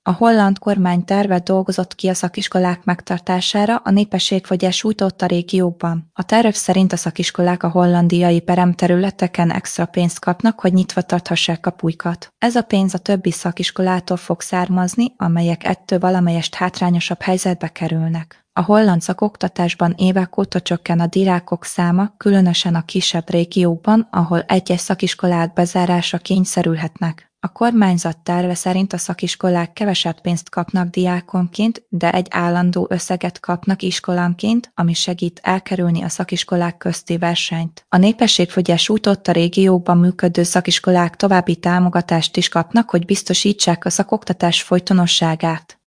A holland kormány tervet dolgozott ki a szakiskolák megtartására a népességfogyás sújtotta régiókban. A terv szerint a szakiskolák a hollandiai peremterületeken extra pénzt kapnak, hogy nyitva tarthassák kapuikat. Ez a pénz a többi szakiskolától fog származni, amelyek ettől valamelyest hátrányosabb helyzetbe kerülnek. A holland szakoktatásban évek óta csökken a diákok száma, különösen a kisebb régiókban, ahol egyes szakiskolák bezárásra kényszerülhetnek. A kormányzat terve szerint a szakiskolák kevesebb pénzt kapnak diákonként, de egy állandó összeget kapnak iskolanként, ami segít elkerülni a szakiskolák közti versenyt. A népességfogyás sújtotta régiókban működő szakiskolák további támogatást is kapnak, hogy biztosítsák a szakoktatás folytonosságát.